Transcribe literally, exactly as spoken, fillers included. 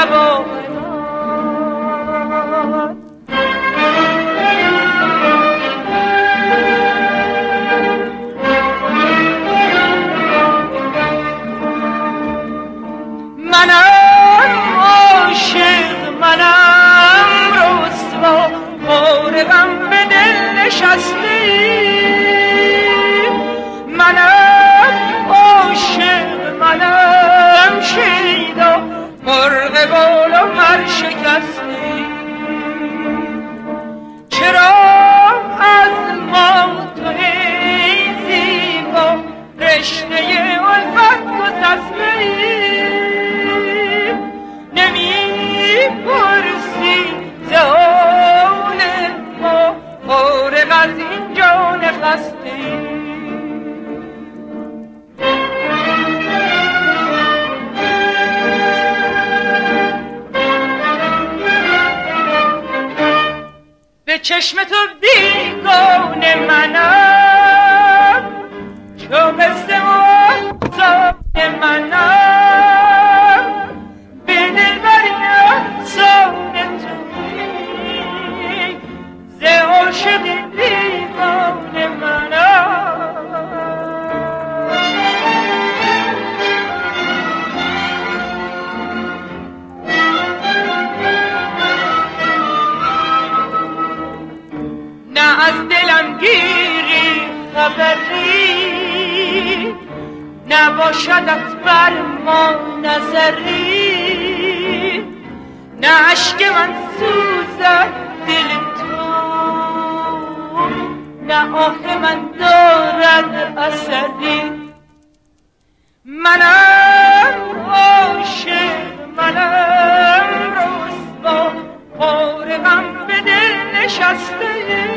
هوا منم عاشق منم رسوا غم به دل نشسته منم عاشق منم شیدا مرغ بال و پر شکسته چرا از ما تو ای زیبا رشته الفت گسسته نمی پرسی زهان ما فارغ از این جان خسته به چشم تو بیگانه منم چو قصه آزاد منم به دلبری افسان تویی ز عاشق دیوانه منم نه از دلم گیری خبری نباشدت بر ما نظری نه عشق من سوزد دل تو نه آه من دارد اثری منم عاشق منم رسوا غم به دل نشسته